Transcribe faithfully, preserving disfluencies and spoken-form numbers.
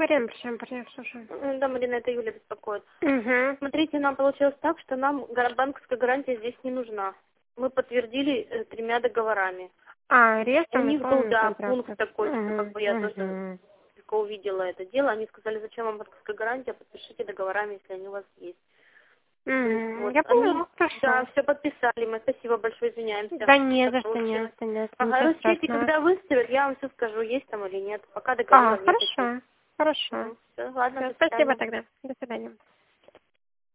Марина, причем я слушаю. М, Да, Марина, это Юля беспокоит. Угу. Смотрите, нам получилось так, что нам гара- банковская гарантия здесь не нужна. Мы подтвердили э, тремя договорами. А, У рестом них был, исполненный да, контракт. пункт такой, что как бы я тоже Угу. только увидела это дело. Они сказали, зачем вам банковская гарантия, подпишите договорами, если они у вас есть. То есть Угу. вот, Я они, поняла, хорошо. да, все подписали, мы спасибо большое, извиняемся. Да не Так за что, не за получилось. что, не за что, Ага, ничего расчете, страшного. когда выставят, я вам все скажу, есть там или нет. Пока А, договоров нет таких. хорошо, хорошо. Угу. Все, ладно, Всё, до спасибо свидания. тогда. До свидания.